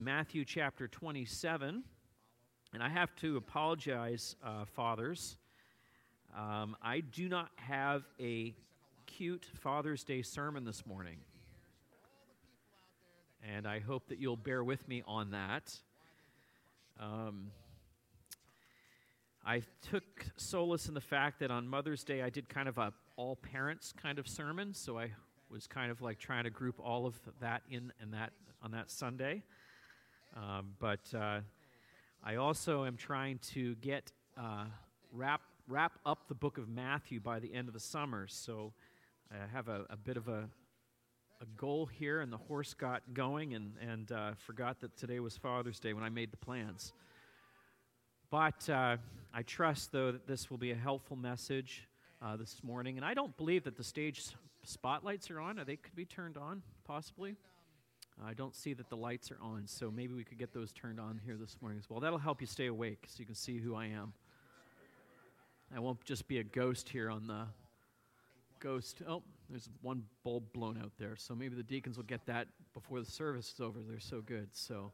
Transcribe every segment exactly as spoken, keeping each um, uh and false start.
Matthew chapter twenty-seven, and I have to apologize, uh, fathers. Um, I do not have a cute Father's Day sermon this morning, and I hope that you'll bear with me on that. Um, I took solace in the fact that on Mother's Day I did kind of a all-parents kind of sermon, so I was kind of like trying to group all of that in and that on that Sunday. Um, but uh, I also am trying to get uh, wrap wrap up the book of Matthew by the end of the summer. So I have a, a bit of a a goal here, and the horse got going, and and uh, forgot that today was Father's Day when I made the plans. But uh, I trust, though, that this will be a helpful message uh, this morning. And I don't believe that the stage spotlights are on. Or they could be turned on, possibly. I don't see that the lights are on, so maybe we could get those turned on here this morning as well. That'll help you stay awake so you can see who I am. I won't just be a ghost here on the ghost. Oh, there's one bulb blown out there, so maybe the deacons will get that before the service is over. They're so good. So,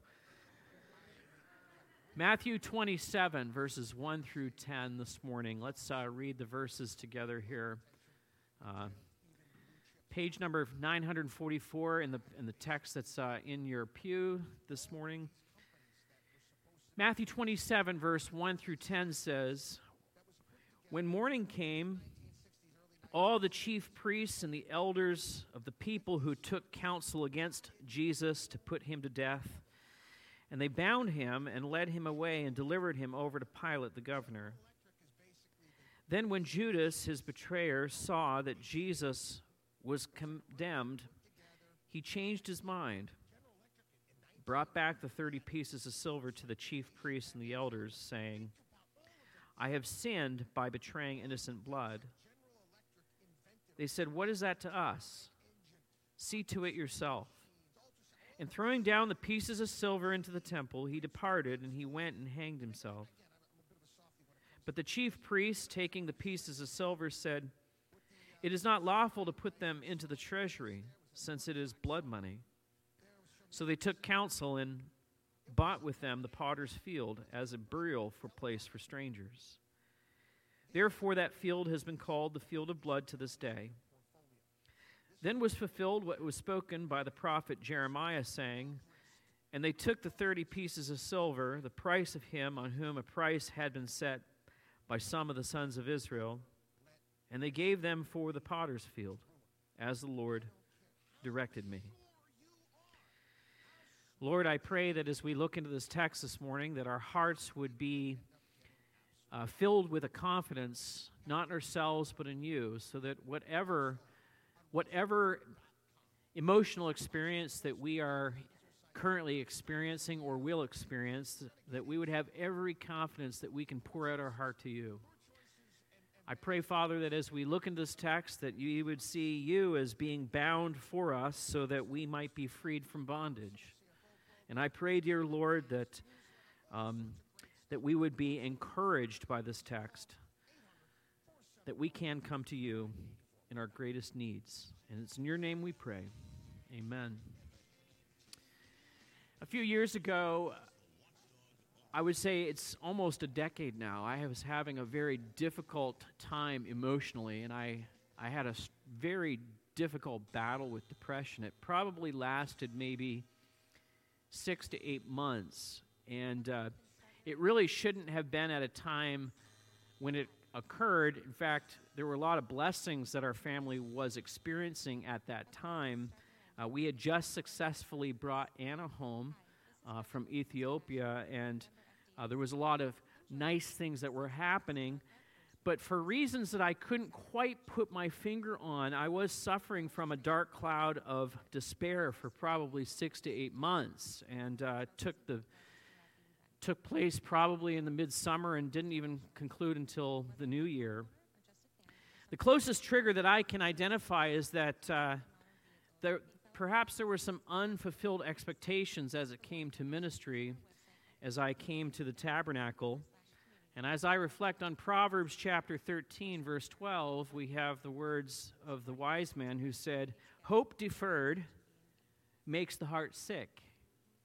Matthew twenty-seven, verses one through ten this morning. Let's uh, read the verses together here. Uh, Page number nine forty-four in the in the text that's uh, in your pew this morning. Matthew twenty-seven, verse one through ten says, "When morning came, all the chief priests and the elders of the people who took counsel against Jesus to put him to death, and they bound him and led him away and delivered him over to Pilate the governor. Then when Judas, his betrayer, saw that Jesus was condemned, he changed his mind, brought back the thirty pieces of silver to the chief priests and the elders, saying, 'I have sinned by betraying innocent blood.' They said, 'What is that to us? See to it yourself.' And throwing down the pieces of silver into the temple, he departed, and he went and hanged himself. But the chief priests, taking the pieces of silver, said, 'It is not lawful to put them into the treasury, since it is blood money.' So they took counsel and bought with them the potter's field as a burial for place for strangers. Therefore that field has been called the field of blood to this day. Then was fulfilled what was spoken by the prophet Jeremiah, saying, 'And they took the thirty pieces of silver, the price of him on whom a price had been set by some of the sons of Israel, and they gave them for the potter's field, as the Lord directed me.'" Lord, I pray that as we look into this text this morning, that our hearts would be uh, filled with a confidence, not in ourselves, but in you, so that whatever, whatever emotional experience that we are currently experiencing or will experience, that we would have every confidence that we can pour out our heart to you. I pray, Father, that as we look into this text, that you would see you as being bound for us so that we might be freed from bondage. And I pray, dear Lord, that um, that we would be encouraged by this text, that we can come to you in our greatest needs. And it's in your name we pray. Amen. A few years ago, I would say it's almost a decade now, I was having a very difficult time emotionally, and I, I had a very difficult battle with depression. It probably lasted maybe six to eight months, and uh, it really shouldn't have been at a time when it occurred. In fact, there were a lot of blessings that our family was experiencing at that time. Uh, we had just successfully brought Anna home uh, from Ethiopia, and Uh, there was a lot of nice things that were happening, but for reasons that I couldn't quite put my finger on, I was suffering from a dark cloud of despair for probably six to eight months, and uh, took the took place probably in the midsummer and didn't even conclude until the new year. The closest trigger that I can identify is that uh, there perhaps there were some unfulfilled expectations as it came to ministry, as I came to the tabernacle. And as I reflect on Proverbs chapter thirteen, verse twelve, we have the words of the wise man who said, "Hope deferred makes the heart sick,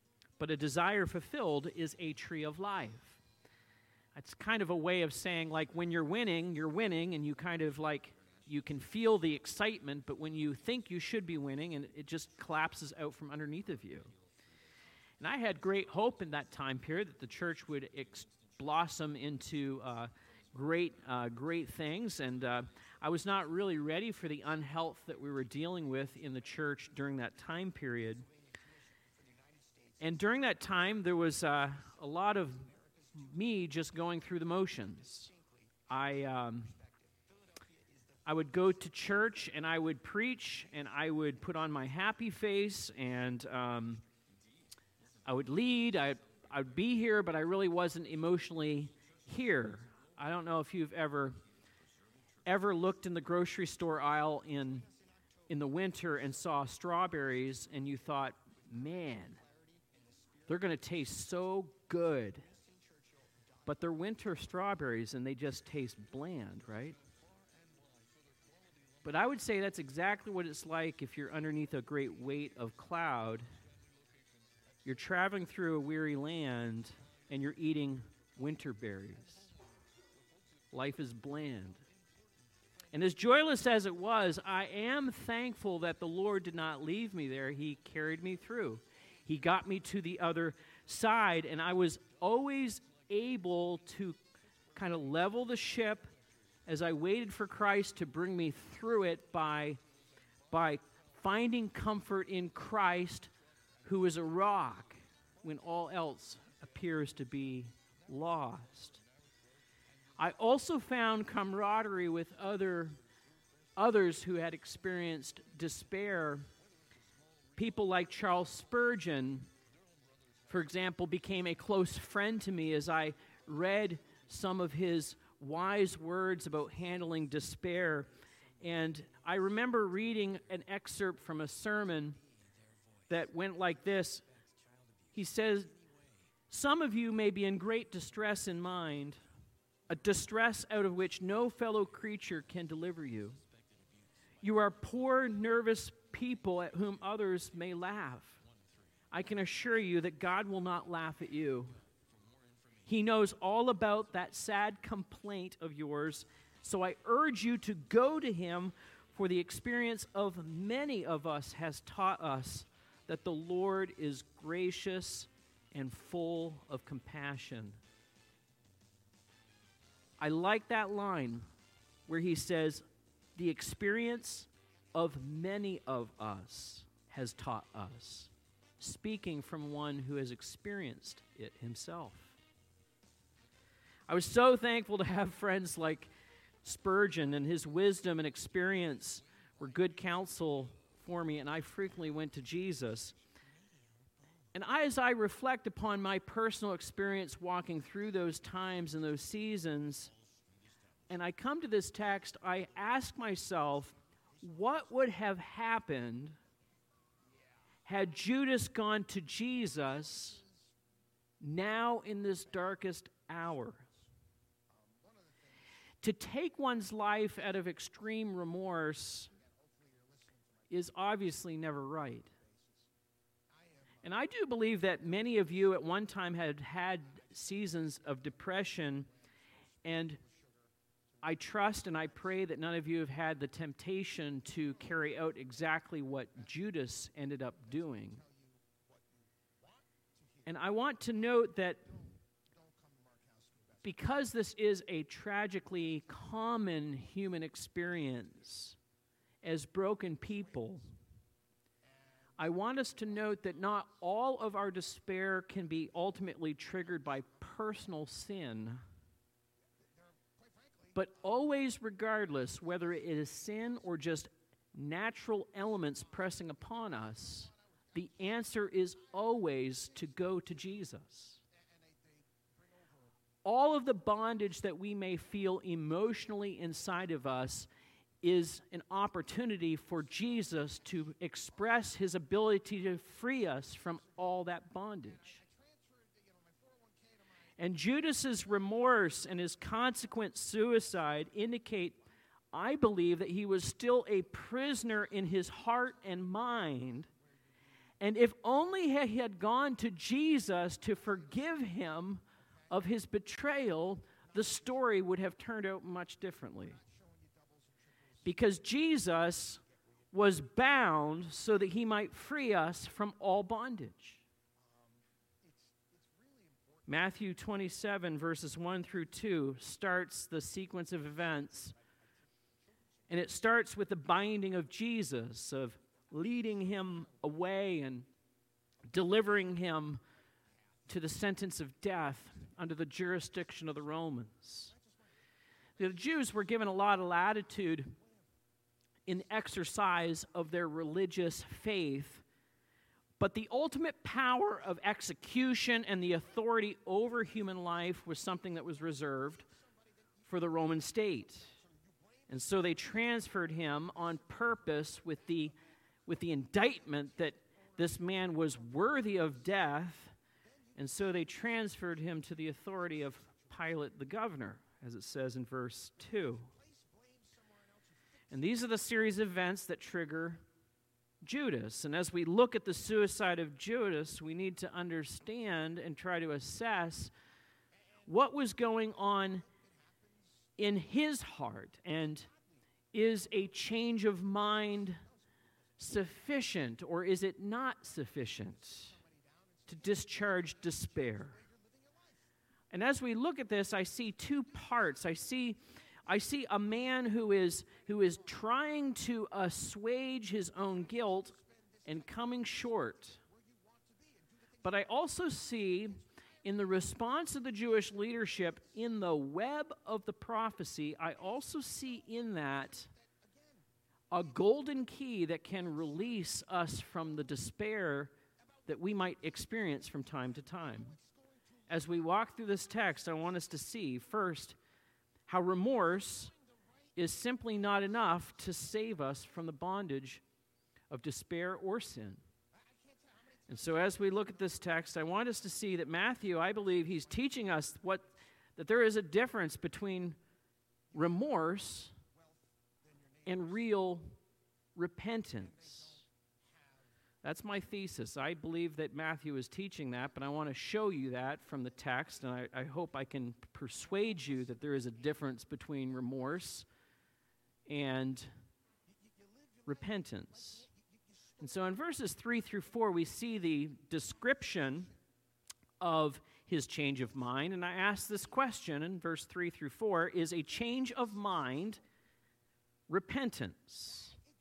but a desire fulfilled is a tree of life. It's kind of a way of saying, like, when you're winning, you're winning, and you kind of, like, you can feel the excitement, but when you think you should be winning, and it just collapses out from underneath of you. And I had great hope in that time period that the church would ex- blossom into uh, great, uh, great things, and uh, I was not really ready for the unhealth that we were dealing with in the church during that time period. And during that time, there was uh, a lot of me just going through the motions. I um, I would go to church, and I would preach, and I would put on my happy face, and um, I would lead. I I would be here, but I really wasn't emotionally here. I don't know if you've ever ever looked in the grocery store aisle in in the winter and saw strawberries, and you thought, man, they're going to taste so good. But they're winter strawberries, and they just taste bland, right? But I would say that's exactly what it's like if you're underneath a great weight of cloud. You're traveling through a weary land, and you're eating winter berries. Life is bland. And as joyless as it was, I am thankful that the Lord did not leave me there. He carried me through. He got me to the other side, and I was always able to kind of level the ship as I waited for Christ to bring me through it by, by finding comfort in Christ, who is a rock when all else appears to be lost. I also found camaraderie with other others who had experienced despair. People like Charles Spurgeon, for example, became a close friend to me as I read some of his wise words about handling despair. And I remember reading an excerpt from a sermon that went like this. He says, "Some of you may be in great distress in mind, a distress out of which no fellow creature can deliver you. You are poor, nervous people at whom others may laugh. I can assure you that God will not laugh at you. He knows all about that sad complaint of yours, so I urge you to go to him, for the experience of many of us has taught us that the Lord is gracious and full of compassion." I like that line where he says, the experience of many of us has taught us, speaking from one who has experienced it himself. I was so thankful to have friends like Spurgeon, and his wisdom and experience were good counsel for me, and I frequently went to Jesus. And I, as I reflect upon my personal experience walking through those times and those seasons, and I come to this text, I ask myself, what would have happened had Judas gone to Jesus now in this darkest hour? To take one's life out of extreme remorse is obviously never right. And I do believe that many of you at one time had had seasons of depression, and I trust and I pray that none of you have had the temptation to carry out exactly what Judas ended up doing. And I want to note that because this is a tragically common human experience as broken people, I want us to note that not all of our despair can be ultimately triggered by personal sin, but always, regardless, whether it is sin or just natural elements pressing upon us, the answer is always to go to Jesus. All of the bondage that we may feel emotionally inside of us is an opportunity for Jesus to express his ability to free us from all that bondage. And Judas's remorse and his consequent suicide indicate, I believe, that he was still a prisoner in his heart and mind, And if only he had gone to Jesus to forgive him of his betrayal, the story would have turned out much differently. Because Jesus was bound so that he might free us from all bondage. Matthew twenty-seven, verses one through two, starts the sequence of events. And it starts with the binding of Jesus, of leading him away and delivering him to the sentence of death under the jurisdiction of the Romans. The Jews were given a lot of latitude in the exercise of their religious faith, but the ultimate power of execution and the authority over human life was something that was reserved for the Roman state. And so they transferred him on purpose with the, with the indictment that this man was worthy of death, and so they transferred him to the authority of Pilate the governor, as it says in verse two. And these are the series of events that trigger Judas. And as we look at the suicide of Judas, we need to understand and try to assess what was going on in his heart. And is a change of mind sufficient, or is it not sufficient to discharge despair? And as we look at this, I see two parts. I see I see a man who is, who is trying to assuage his own guilt and coming short. But I also see in the response of the Jewish leadership, in the web of the prophecy, I also see in that a golden key that can release us from the despair that we might experience from time to time. As we walk through this text, I want us to see, first, how remorse is simply not enough to save us from the bondage of despair or sin. And so as we look at this text, I want us to see that Matthew, I believe he's teaching us what that there is a difference between remorse and real repentance. That's my thesis. I believe that Matthew is teaching that, but I want to show you that from the text, and I, I hope I can persuade you that there is a difference between remorse and repentance. And so in verses three through four, we see the description of his change of mind, and I ask this question in verse three through four, is a change of mind repentance?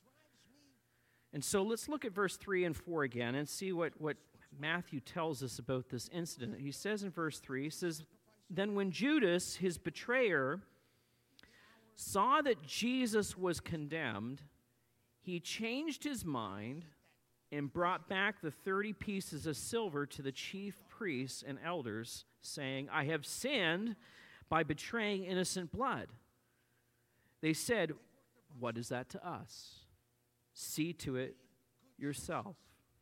And so let's look at verse three and four again and see what, what Matthew tells us about this incident. He says in verse three, he says, "Then when Judas, his betrayer, saw that Jesus was condemned, he changed his mind and brought back the thirty pieces of silver to the chief priests and elders, saying, 'I have sinned by betraying innocent blood.' They said, 'What is that to us? See to it yourself.'"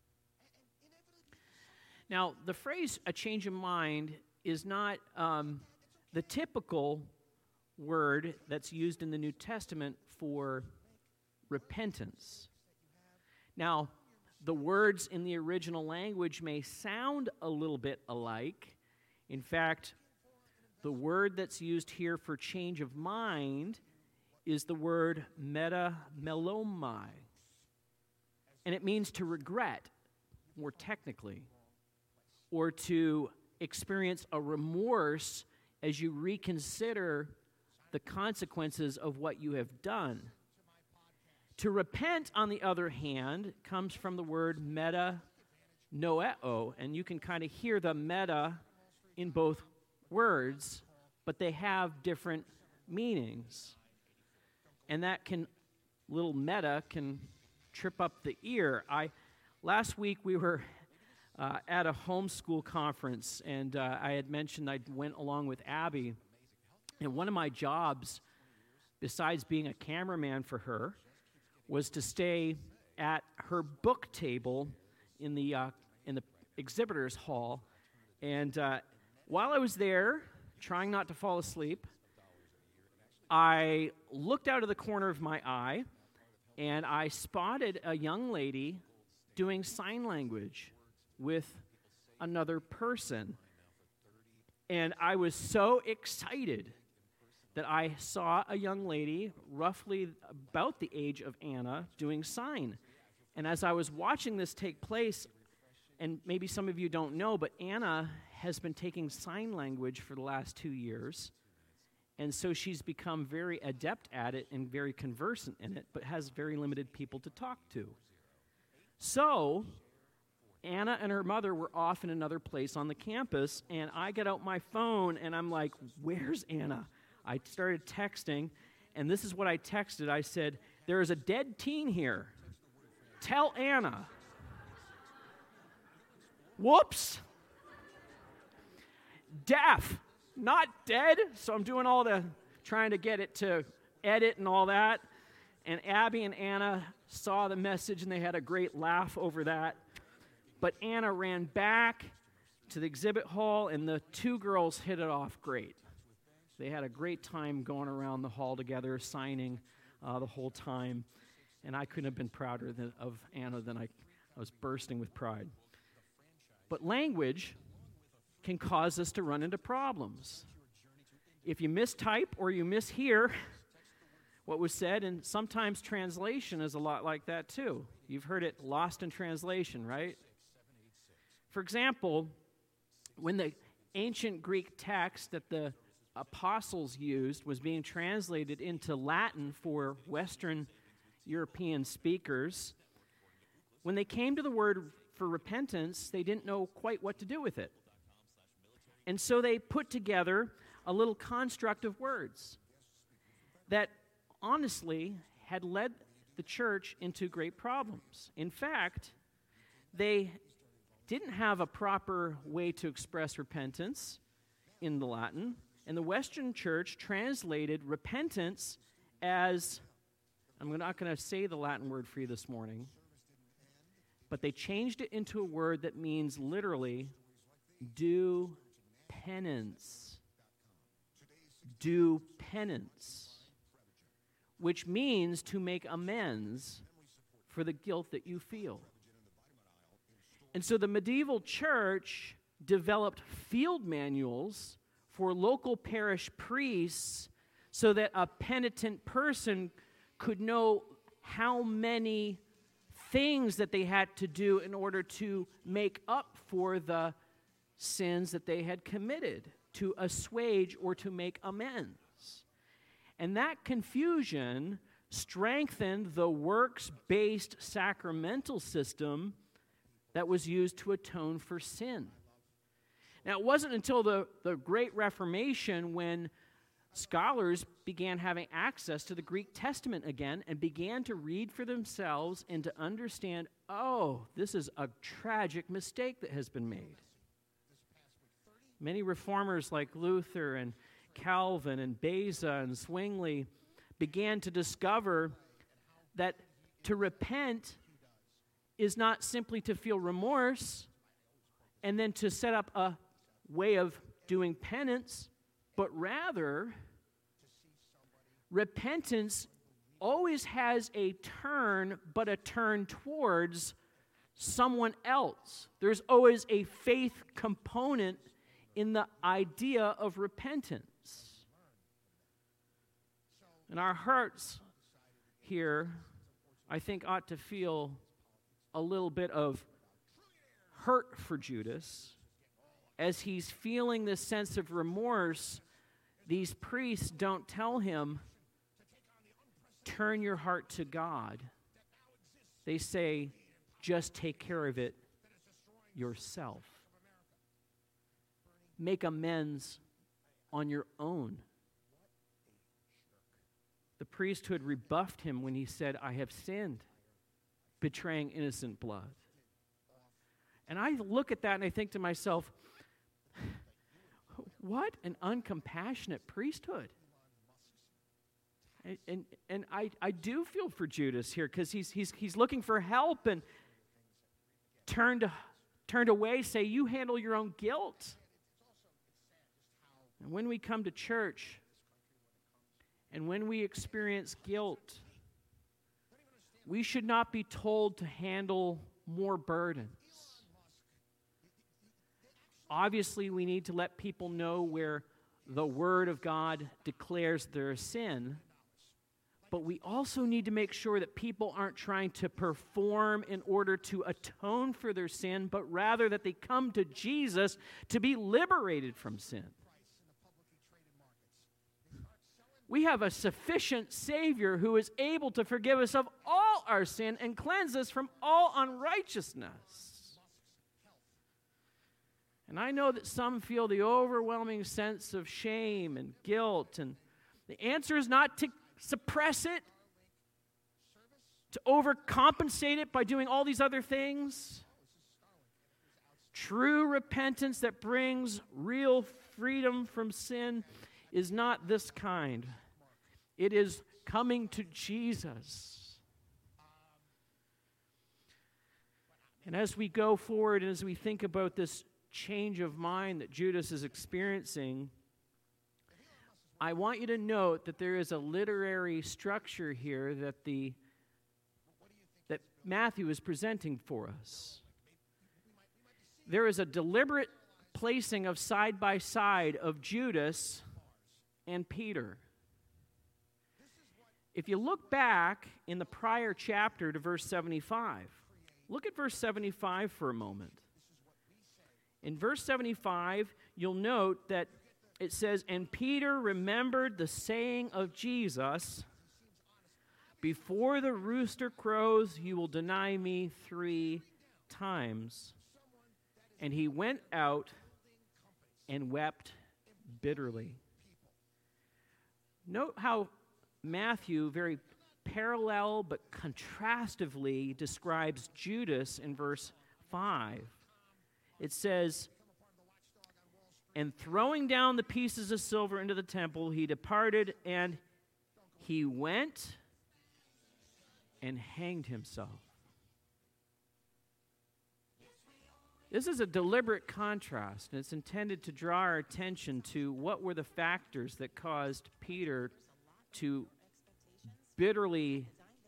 Now, the phrase "a change of mind" is not um, the typical word that's used in the New Testament for repentance. Now, the words in the original language may sound a little bit alike. In fact, the word that's used here for change of mind is the word metamelomai. And it means to regret, more technically, or to experience a remorse as you reconsider the consequences of what you have done. To repent, on the other hand, comes from the word meta noeo, and you can kind of hear the meta in both words, but they have different meanings. And that can, little meta can trip up the ear. I last week we were uh, at a homeschool conference, and uh, I had mentioned I went along with Abby, and one of my jobs, besides being a cameraman for her, was to stay at her book table in the uh, in the exhibitors hall. And uh, while I was there, trying not to fall asleep, I looked out of the corner of my eye, and I spotted a young lady doing sign language with another person. And I was so excited that I saw a young lady, roughly about the age of Anna, doing sign. And as I was watching this take place, and maybe some of you don't know, but Anna has been taking sign language for the last two years. And so she's become very adept at it and very conversant in it, but has very limited people to talk to. So Anna and her mother were off in another place on the campus, and I get out my phone, and I'm like, where's Anna? I started texting, and this is what I texted. I said, there is a dead teen here. Tell Anna. Whoops. Deaf, not dead. So I'm doing all the, trying to get it to edit and all that. And Abby and Anna saw the message, and they had a great laugh over that. But Anna ran back to the exhibit hall, and the two girls hit it off great. They had a great time going around the hall together, signing uh, the whole time. And I couldn't have been prouder than, of Anna than I, I was bursting with pride. But language can cause us to run into problems. If you mistype or you mishear what was said, and sometimes translation is a lot like that too. You've heard it lost in translation, right? For example, when the ancient Greek text that the apostles used was being translated into Latin for Western European speakers, when they came to the word for repentance, they didn't know quite what to do with it. And so they put together a little construct of words that honestly had led the church into great problems. In fact, they didn't have a proper way to express repentance in the Latin, and the Western church translated repentance as, I'm not going to say the Latin word for you this morning, but they changed it into a word that means literally, do penance. Do penance, which means to make amends for the guilt that you feel. And so the medieval church developed field manuals for local parish priests so that a penitent person could know how many things that they had to do in order to make up for the sins that they had committed, to assuage or to make amends. And that confusion strengthened the works-based sacramental system that was used to atone for sin. Now, it wasn't until the, the Great Reformation when scholars began having access to the Greek Testament again and began to read for themselves and to understand, oh, this is a tragic mistake that has been made. Many reformers like Luther and Calvin and Beza and Zwingli began to discover that to repent is not simply to feel remorse and then to set up a way of doing penance, but rather, repentance always has a turn, but a turn towards someone else. There's always a faith component in the idea of repentance. And our hearts here, I think, ought to feel a little bit of hurt for Judas. As he's feeling this sense of remorse, these priests don't tell him, turn your heart to God. They say, just take care of it yourself. Make amends on your own. The priest who had rebuffed him when he said, I have sinned, betraying innocent blood. And I look at that and I think to myself, what an uncompassionate priesthood. And, and, and I, I do feel for Judas here because he's, he's, he's looking for help and turned, turned away, say, you handle your own guilt. And when we come to church and when we experience guilt, we should not be told to handle more burdens. Obviously, we need to let people know where the Word of God declares their sin, but we also need to make sure that people aren't trying to perform in order to atone for their sin, but rather that they come to Jesus to be liberated from sin. We have a sufficient Savior who is able to forgive us of all our sin and cleanse us from all unrighteousness. And I know that some feel the overwhelming sense of shame and guilt, and the answer is not to suppress it, to overcompensate it by doing all these other things. True repentance that brings real freedom from sin is not this kind. It is coming to Jesus. And as we go forward and as we think about this change of mind that Judas is experiencing, I want you to note that there is a literary structure here that the that Matthew is presenting for us. There is a deliberate placing of side by side of Judas and Peter. If you look back in the prior chapter to verse seventy-five, look at verse seventy-five for a moment. In verse seventy-five, you'll note that it says, "And Peter remembered the saying of Jesus, 'Before the rooster crows, you will deny me three times.' And he went out and wept bitterly." Note how Matthew very parallel but contrastively describes Judas in verse five. It says, "And throwing down the pieces of silver into the temple, he departed, and he went and hanged himself." This is a deliberate contrast, and it's intended to draw our attention to what were the factors that caused Peter to bitterly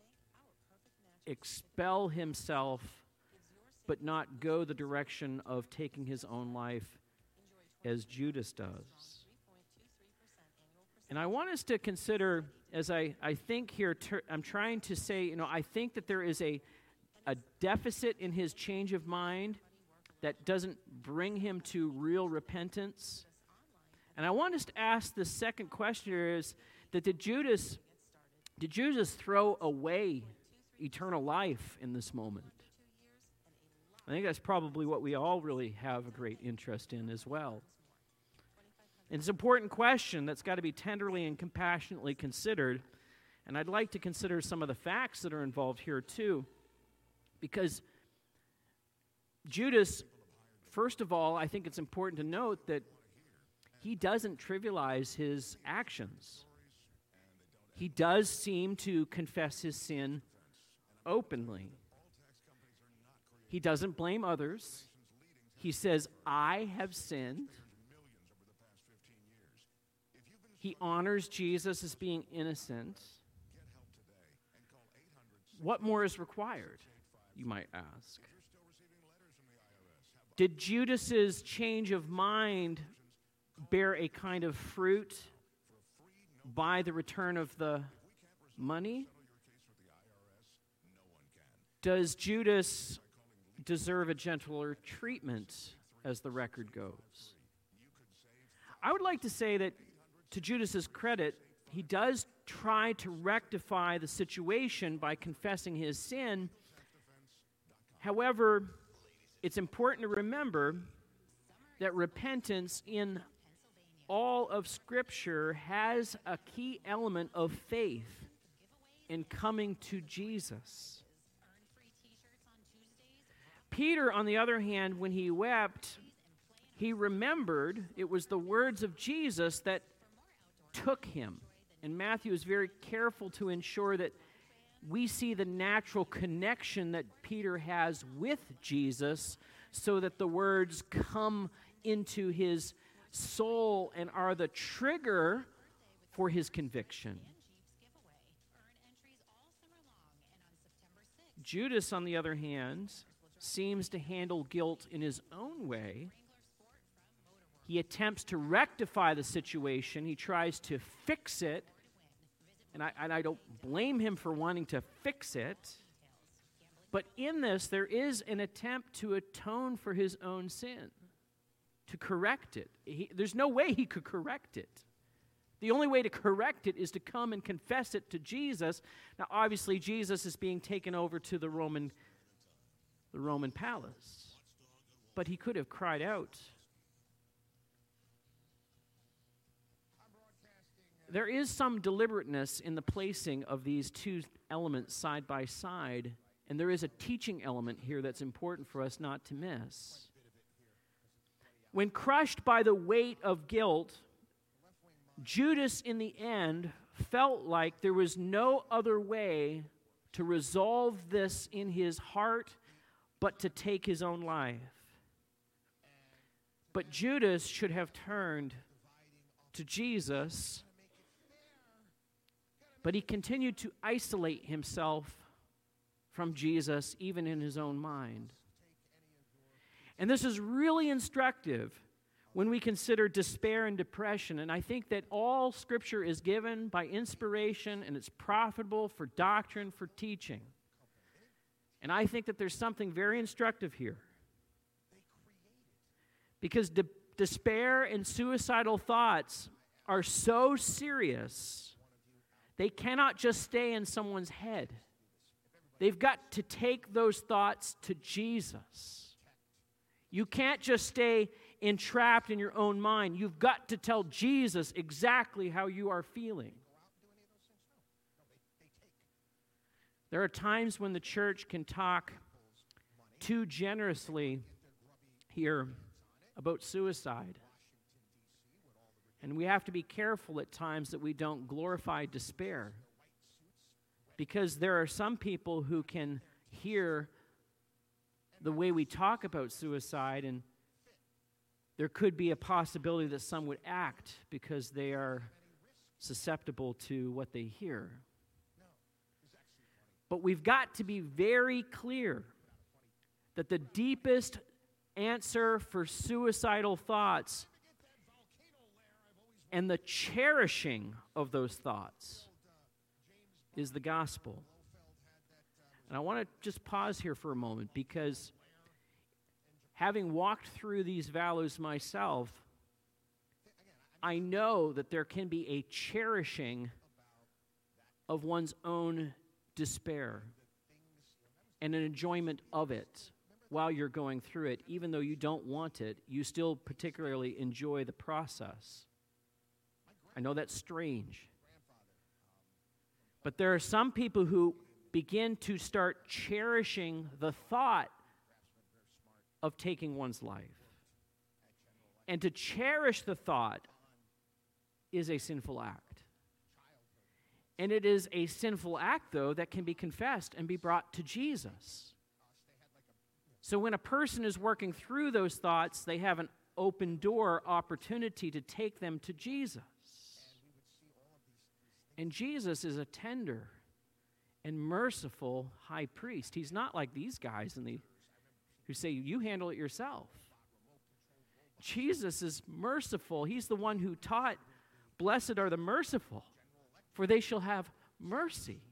expel himself, but not go the direction of taking his own life as Judas does. And I want us to consider, as I, I think here, ter- I'm trying to say, you know, I think that there is a, a deficit in his change of mind that doesn't bring him to real repentance. And I want us to ask the second question here is that did Judas, did Judas throw away eternal life in this moment? I think that's probably what we all really have a great interest in as well. And it's an important question that's got to be tenderly and compassionately considered. And I'd like to consider some of the facts that are involved here too. Because Judas, first of all, I think it's important to note that he doesn't trivialize his actions. He does seem to confess his sin openly. He doesn't blame others. He says, "I have sinned." He honors Jesus as being innocent. What more is required, you might ask? Did Judas's change of mind bear a kind of fruit by the return of the money? Does Judas deserve a gentler treatment, as the record goes? I would like to say that, to Judas's credit, he does try to rectify the situation by confessing his sin. However, it's important to remember that repentance in all of Scripture has a key element of faith in coming to Jesus. Peter, on the other hand, when he wept, he remembered it was the words of Jesus that took him. And Matthew is very careful to ensure that we see the natural connection that Peter has with Jesus so that the words come into his soul and are the trigger for his conviction. Judas, on the other hand, seems to handle guilt in his own way. He attempts to rectify the situation. He tries to fix it. And I, and I don't blame him for wanting to fix it. But in this, there is an attempt to atone for his own sin, to correct it. He, there's no way he could correct it. The only way to correct it is to come and confess it to Jesus. Now, obviously, Jesus is being taken over to the Roman, the Roman palace. But he could have cried out. There is some deliberateness in the placing of these two elements side by side, and there is a teaching element here that's important for us not to miss. When crushed by the weight of guilt, Judas, in the end, felt like there was no other way to resolve this in his heart but to take his own life. But Judas should have turned to Jesus, but he continued to isolate himself from Jesus, even in his own mind. And this is really instructive when we consider despair and depression. And I think that all Scripture is given by inspiration, and it's profitable for doctrine, for teaching. And I think that there's something very instructive here. Because de- despair and suicidal thoughts are so serious, they cannot just stay in someone's head. They've got to take those thoughts to Jesus. You can't just stay entrapped in your own mind. You've got to tell Jesus exactly how you are feeling. There are times when the church can talk too generously here about suicide. And we have to be careful at times that we don't glorify despair. Because there are some people who can hear the way we talk about suicide, and there could be a possibility that some would act because they are susceptible to what they hear. But we've got to be very clear that the deepest answer for suicidal thoughts and the cherishing of those thoughts is the gospel. And I want to just pause here for a moment, because having walked through these valleys myself, I know that there can be a cherishing of one's own despair and an enjoyment of it while you're going through it. Even though you don't want it, you still particularly enjoy the process. I know that's strange. But there are some people who begin to start cherishing the thought of taking one's life. And to cherish the thought is a sinful act. And it is a sinful act, though, that can be confessed and be brought to Jesus. So when a person is working through those thoughts, they have an open door opportunity to take them to Jesus. And Jesus is a tender and merciful high priest. He's not like these guys in the, who say, you handle it yourself. Jesus is merciful. He's the one who taught, blessed are the merciful, for they shall have mercy.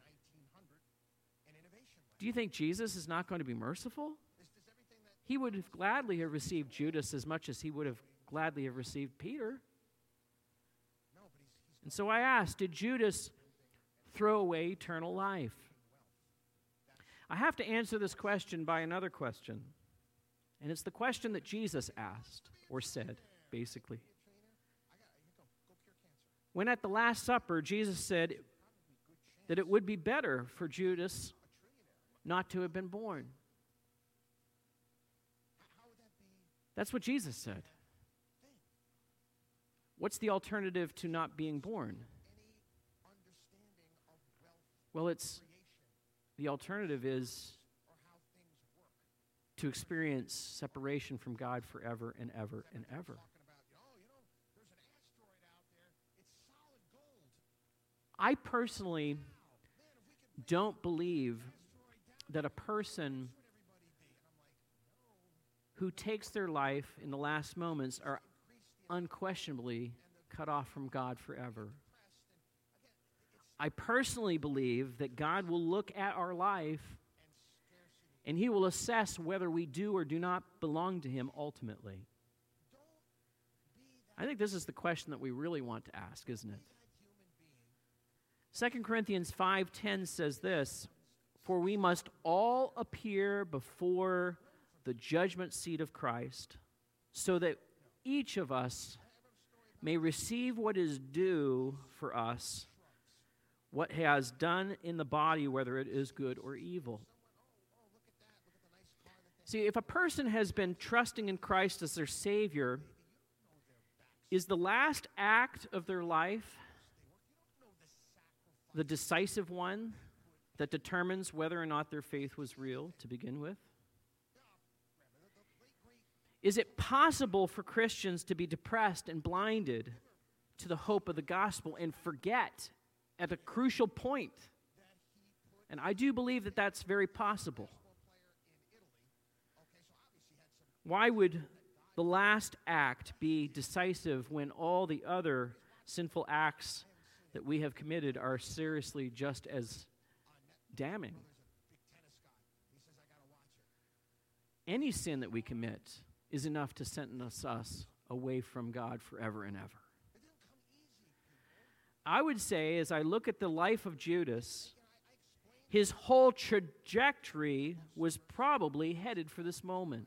Do you think Jesus is not going to be merciful? He would have gladly have received Judas as much as he would have gladly have received Peter. And so I asked, did Judas throw away eternal life? I have to answer this question by another question. And it's the question that Jesus asked, or said, basically. When at the Last Supper, Jesus said that it would be better for Judas not to have been born. That's what Jesus said. What's the alternative to not being born? Well, it's the alternative is to experience separation from God forever and ever and ever. I personally don't believe that a person who takes their life in the last moments are unquestionably cut off from God forever. I personally believe that God will look at our life and He will assess whether we do or do not belong to Him ultimately. I think this is the question that we really want to ask, isn't it? Second Corinthians five ten says this, "For we must all appear before the judgment seat of Christ, so that each of us may receive what is due for us, what he has done in the body, whether it is good or evil." See, if a person has been trusting in Christ as their Savior, is the last act of their life the decisive one that determines whether or not their faith was real to begin with? Is it possible for Christians to be depressed and blinded to the hope of the gospel and forget at a crucial point? And I do believe that that's very possible. Why would the last act be decisive when all the other sinful acts that we have committed are seriously just as damning? Any sin that we commit is enough to sentence us away from God forever and ever. I would say, as I look at the life of Judas, his whole trajectory was probably headed for this moment.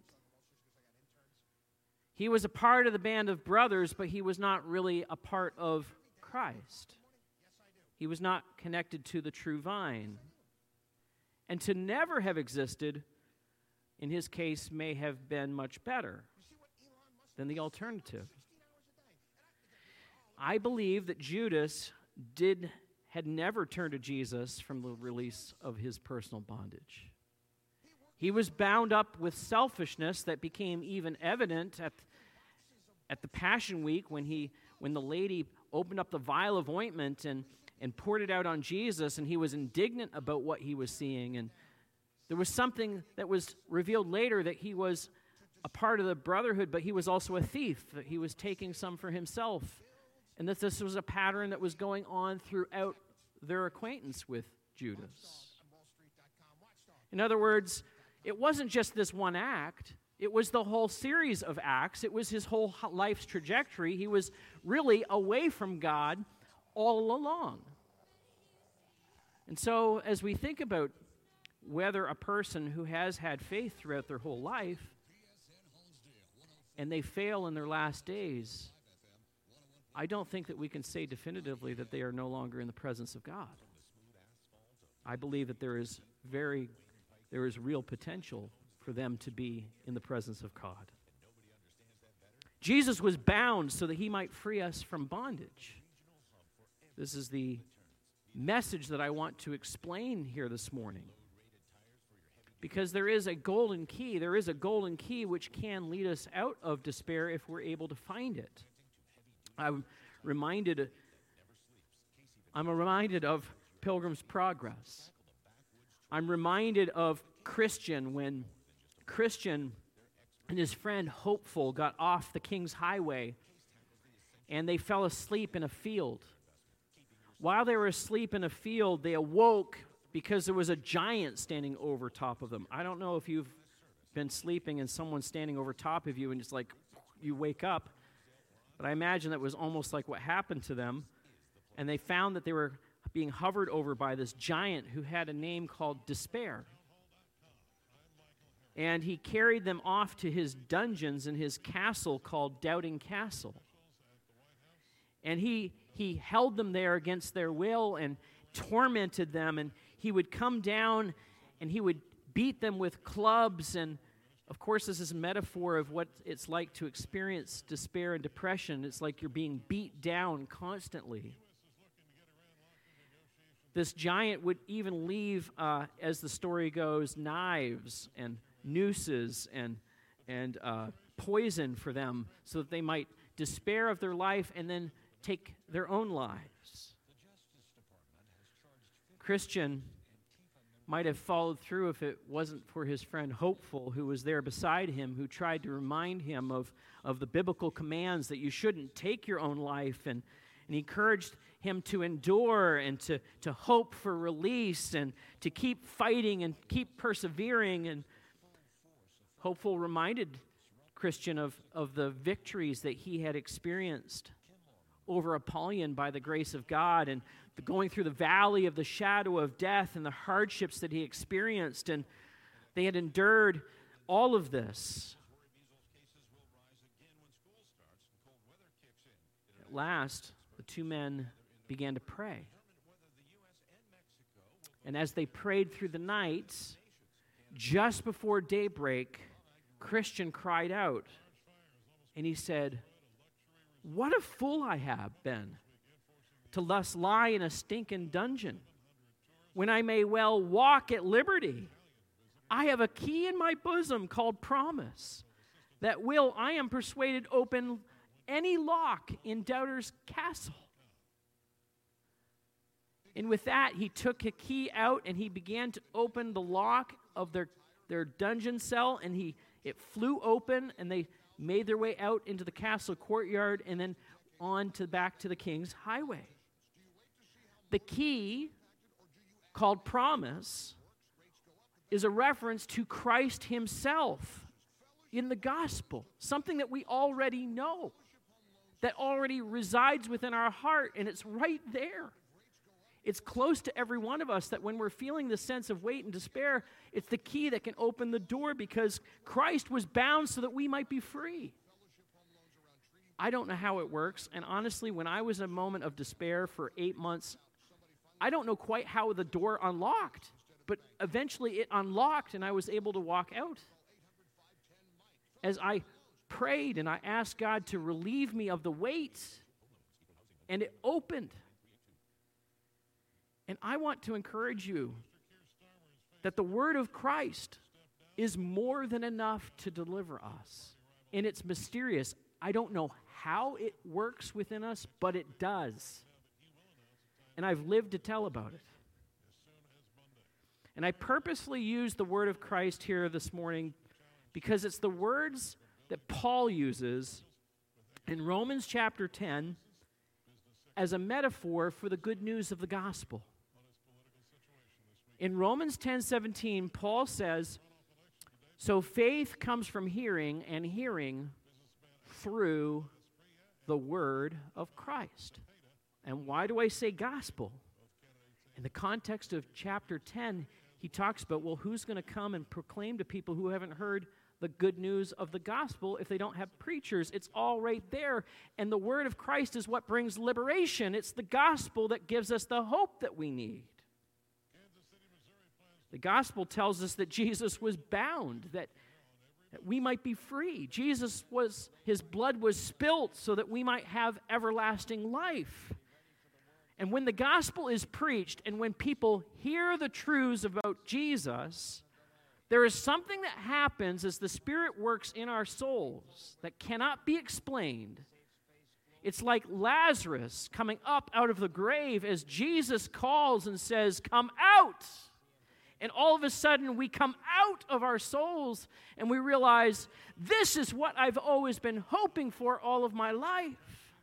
He was a part of the band of brothers, but he was not really a part of Christ. He was not connected to the true vine. And to never have existed, in his case, may have been much better than the alternative. I believe that Judas did had never turned to Jesus from the release of his personal bondage. He was bound up with selfishness that became even evident at, at the Passion Week when he when the lady opened up the vial of ointment and, and poured it out on Jesus, and he was indignant about what he was seeing. And there was something that was revealed later, that he was a part of the brotherhood, but he was also a thief, that he was taking some for himself, and that this was a pattern that was going on throughout their acquaintance with Judas. In other words, it wasn't just this one act. It was the whole series of acts. It was his whole life's trajectory. He was really away from God all along. And so as we think about whether a person who has had faith throughout their whole life and they fail in their last days, I don't think that we can say definitively that they are no longer in the presence of God. I believe that there is very, there is real potential for them to be in the presence of God. Jesus was bound so that he might free us from bondage. This is the message that I want to explain here this morning. Because there is a golden key. There is a golden key which can lead us out of despair if we're able to find it. I'm reminded, I'm reminded of Pilgrim's Progress. I'm reminded of Christian when Christian and his friend Hopeful got off the King's Highway and they fell asleep in a field. While they were asleep in a field, they awoke because there was a giant standing over top of them. I don't know if you've been sleeping and someone's standing over top of you and it's like you wake up, but I imagine that was almost like what happened to them. And they found that they were being hovered over by this giant who had a name called Despair. And he carried them off to his dungeons in his castle called Doubting Castle. And he he held them there against their will and tormented them. And he would come down and he would beat them with clubs. And of course, this is a metaphor of what it's like to experience despair and depression. It's like you're being beat down constantly. This giant would even leave, uh, as the story goes, knives and nooses and and uh, poison for them so that they might despair of their life and then take their own lives. Christian might have followed through if it wasn't for his friend Hopeful, who was there beside him, who tried to remind him of, of the biblical commands that you shouldn't take your own life, and, and he encouraged him to endure and to, to hope for release and to keep fighting and keep persevering. And Hopeful reminded Christian of, of the victories that he had experienced over Apollyon by the grace of God, and the going through the valley of the shadow of death and the hardships that he experienced, and they had endured all of this. At last, the two men began to pray. And as they prayed through the night, just before daybreak, Christian cried out, and he said, "What a fool I have been to thus lie in a stinking dungeon, when I may well walk at liberty. I have a key in my bosom called promise, that will, I am persuaded, open any lock in Doubter's castle." And with that, he took a key out, and he began to open the lock of their, their dungeon cell, and he it flew open, and they made their way out into the castle courtyard and then on to back to the king's highway. The key, called promise, is a reference to Christ himself in the gospel, something that we already know, that already resides within our heart, and it's right there. It's close to every one of us, that when we're feeling the sense of weight and despair, it's the key that can open the door, because Christ was bound so that we might be free. I don't know how it works, and honestly, when I was in a moment of despair for eight months, I don't know quite how the door unlocked, but eventually it unlocked, and I was able to walk out. As I prayed and I asked God to relieve me of the weight, and it opened. And I want to encourage you that the word of Christ is more than enough to deliver us. And it's mysterious. I don't know how it works within us, but it does. And I've lived to tell about it. And I purposely use the word of Christ here this morning because it's the words that Paul uses in Romans chapter ten as a metaphor for the good news of the gospel. In Romans ten seventeen, Paul says, "So faith comes from hearing, and hearing through the word of Christ." And why do I say gospel? In the context of chapter ten, he talks about, well, who's going to come and proclaim to people who haven't heard the good news of the gospel if they don't have preachers? It's all right there. And the word of Christ is what brings liberation. It's the gospel that gives us the hope that we need. The gospel tells us that Jesus was bound, that, that we might be free. Jesus was, his blood was spilt so that we might have everlasting life. And when the gospel is preached and when people hear the truths about Jesus, there is something that happens as the Spirit works in our souls that cannot be explained. It's like Lazarus coming up out of the grave as Jesus calls and says, "Come out." And all of a sudden, we come out of our souls and we realize, this is what I've always been hoping for all of my life.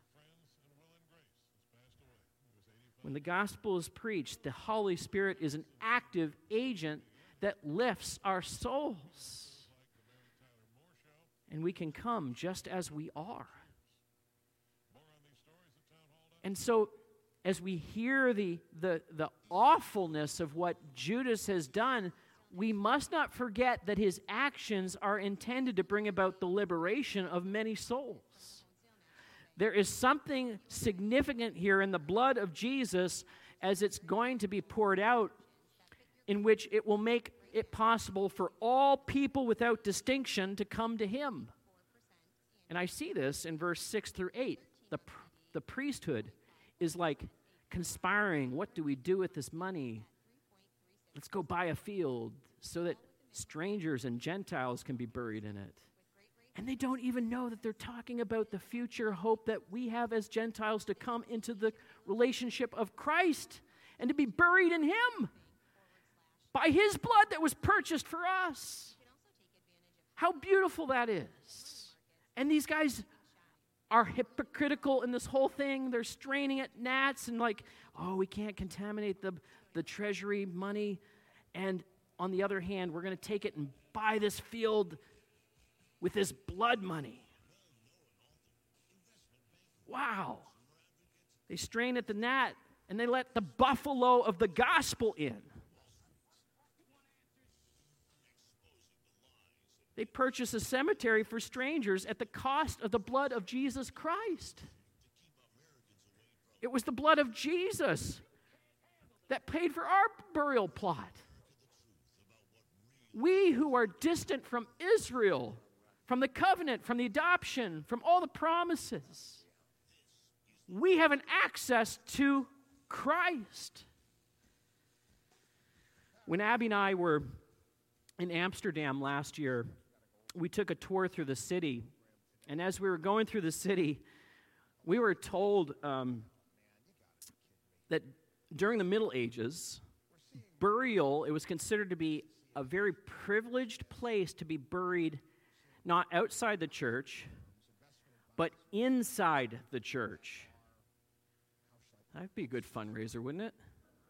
When the gospel is preached, the Holy Spirit is an active agent that lifts our souls. And we can come just as we are. And so, as we hear the, the, the awfulness of what Judas has done, we must not forget that his actions are intended to bring about the liberation of many souls. There is something significant here in the blood of Jesus as it's going to be poured out, in which it will make it possible for all people without distinction to come to him. And I see this in verse six through eight. The, the priesthood is like conspiring. What do we do with this money? Let's go buy a field so that strangers and Gentiles can be buried in it. And they don't even know that they're talking about the future hope that we have as Gentiles to come into the relationship of Christ and to be buried in him. by his blood that was purchased for us. How beautiful that is. And these guys are hypocritical in this whole thing. They're straining at gnats and like, oh, we can't contaminate the, the treasury money. And on the other hand, we're going to take it and buy this field with this blood money. Wow. They strain at the gnat and they let the buffalo of the gospel in. They purchase a cemetery for strangers at the cost of the blood of Jesus Christ. It was the blood of Jesus that paid for our burial plot. We who are distant from Israel, from the covenant, from the adoption, from all the promises, we have an access to Christ. When Abby and I were in Amsterdam last year, we took a tour through the city, and as we were going through the city, we were told um, that during the Middle Ages, burial, it was considered to be a very privileged place to be buried, not outside the church, but inside the church. That'd be a good fundraiser, wouldn't it?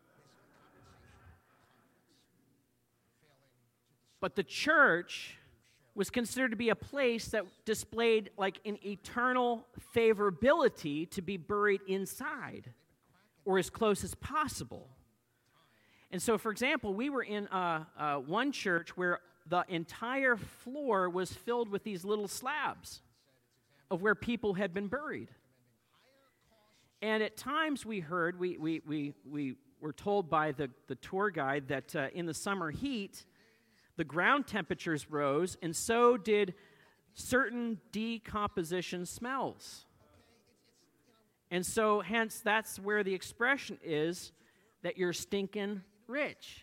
But the church was considered to be a place that displayed like an eternal favorability to be buried inside or as close as possible. And so, for example, we were in uh, uh, one church where the entire floor was filled with these little slabs of where people had been buried. And at times we heard, we we we, we were told by the, the tour guide that uh, in the summer heat, the ground temperatures rose, and so did certain decomposition smells. And so, hence, that's where the expression is that you're stinking rich.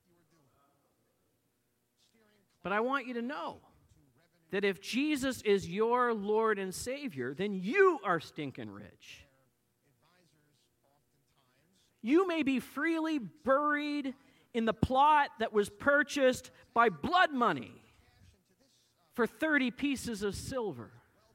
But I want you to know that if Jesus is your Lord and Savior, then you are stinking rich. You may be freely buried in the plot that was purchased by blood money for thirty pieces of silver.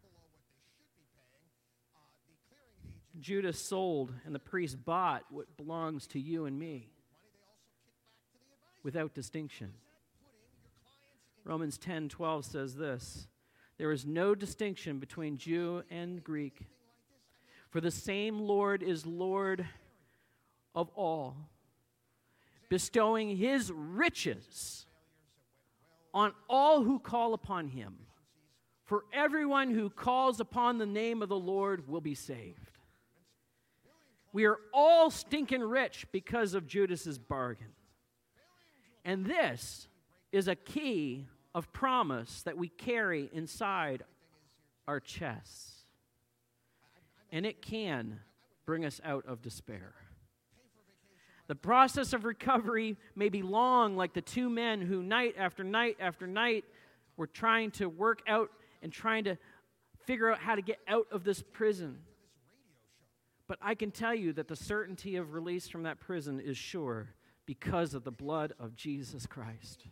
Judas sold and the priest bought what belongs to you and me without distinction. Romans ten twelve says this, there is no distinction between Jew and Greek, for the same Lord is Lord of all, bestowing his riches on all who call upon him. For everyone who calls upon the name of the Lord will be saved. We are all stinking rich because of Judas's bargain. And this is a key of promise that we carry inside our chests. And it can bring us out of despair. The process of recovery may be long, like the two men who night after night after night were trying to work out and trying to figure out how to get out of this prison. But I can tell you that the certainty of release from that prison is sure because of the blood of Jesus Christ.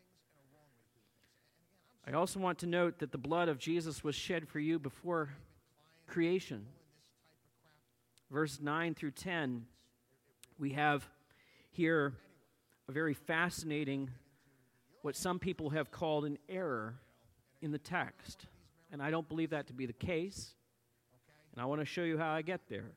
I also want to note that the blood of Jesus was shed for you before creation. Verse nine through ten, we have here a very fascinating, what some people have called an error in the text. And I don't believe that to be the case. And I want to show you how I get there.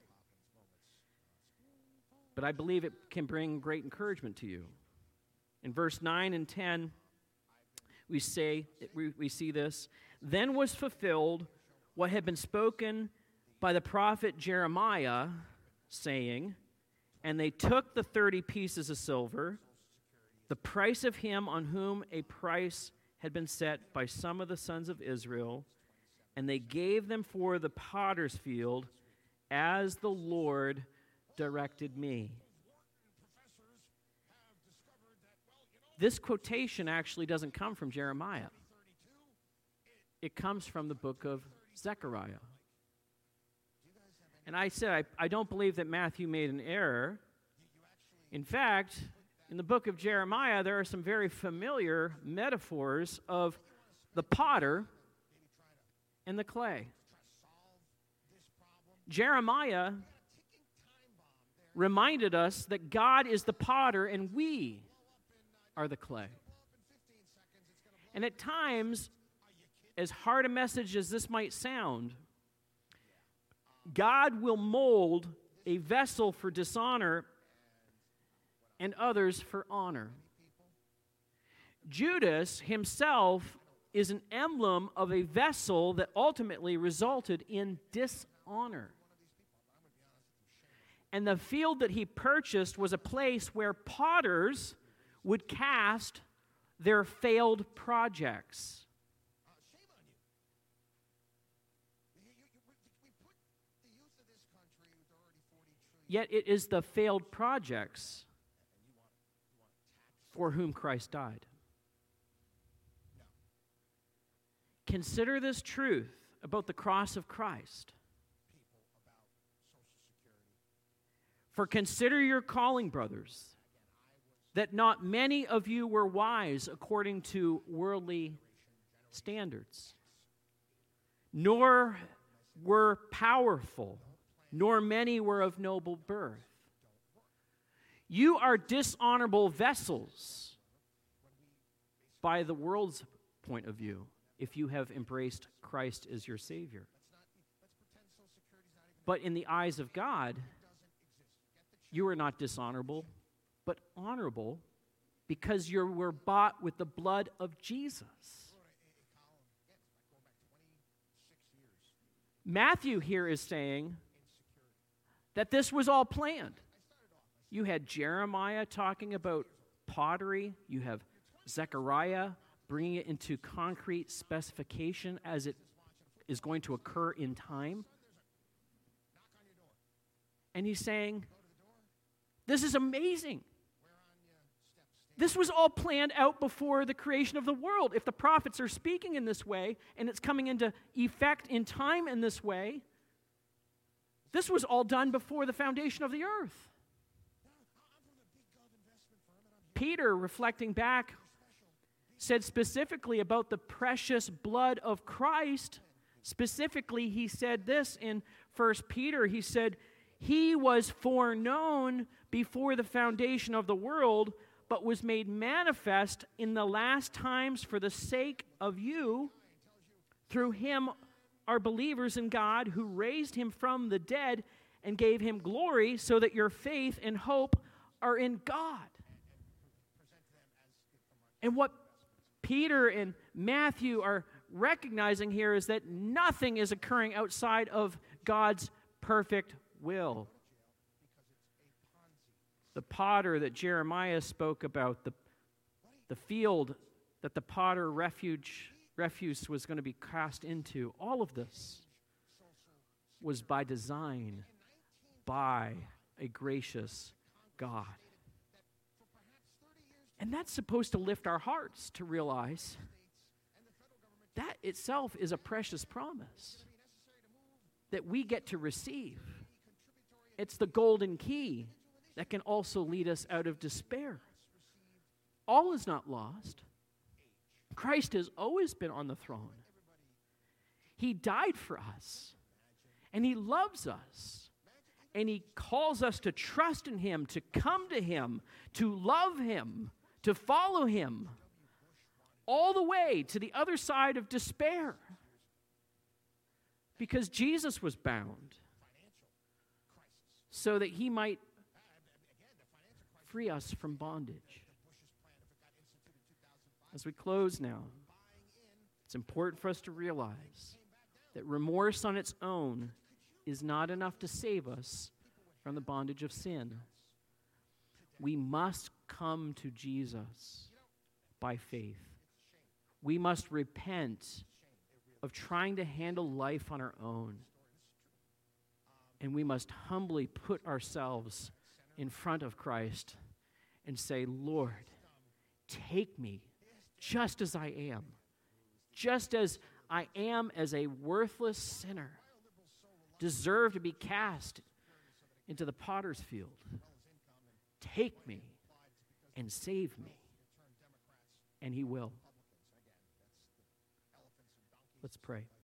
But I believe it can bring great encouragement to you. In verse nine and ten, we say, we, we see this, then was fulfilled what had been spoken by the prophet Jeremiah, saying, and they took the thirty pieces of silver, the price of him on whom a price had been set by some of the sons of Israel, and they gave them for the potter's field, as the Lord directed me. This quotation actually doesn't come from Jeremiah. It comes from the book of Zechariah. And I said, I, I don't believe that Matthew made an error. In fact, In the book of Jeremiah, there are some very familiar metaphors of the potter and the clay. Jeremiah reminded us that God is the potter and we are the clay. And at times, as hard a message as this might sound, God will mold a vessel for dishonor and others for honor. Judas himself is an emblem of a vessel that ultimately resulted in dishonor. And the field that he purchased was a place where potters would cast their failed projects. Yet it is the failed projects for whom Christ died. Consider this truth about the cross of Christ. For consider your calling, brothers, that not many of you were wise according to worldly standards, nor were powerful, nor many were of noble birth. You are dishonorable vessels by the world's point of view, if you have embraced Christ as your Savior. But in the eyes of God, you are not dishonorable, but honorable, because you were bought with the blood of Jesus. Matthew here is saying that this was all planned. You had Jeremiah talking about pottery. You have Zechariah bringing it into concrete specification as it is going to occur in time. And he's saying, this is amazing. This was all planned out before the creation of the world. If the prophets are speaking in this way, and it's coming into effect in time in this way, this was all done before the foundation of the earth. Peter, reflecting back, said specifically about the precious blood of Christ. Specifically, he said this in First Peter. He said, he was foreknown before the foundation of the world, but was made manifest in the last times for the sake of you. Through him are believers in God, who raised him from the dead and gave him glory, so that your faith and hope are in God. And what Peter and Matthew are recognizing here is that nothing is occurring outside of God's perfect will. The potter that Jeremiah spoke about, the, the field that the potter refuge, refuse was going to be cast into, all of this was by design, by a gracious God. And that's supposed to lift our hearts to realize that itself is a precious promise that we get to receive. It's the golden key that can also lead us out of despair. All is not lost. Christ has always been on the throne. He died for us, and he loves us, and he calls us to trust in him, to come to him, to love him, to follow him, all the way to the other side of despair. Because Jesus was bound so that he might free us from bondage. As we close now, it's important for us to realize that remorse on its own is not enough to save us from the bondage of sin. We must come to Jesus by faith. We must repent of trying to handle life on our own. And we must humbly put ourselves in front of Christ and say, Lord, take me just as I am, just as I am as a worthless sinner, deserve to be cast into the potter's field. Take me and save me. And he will. Let's pray.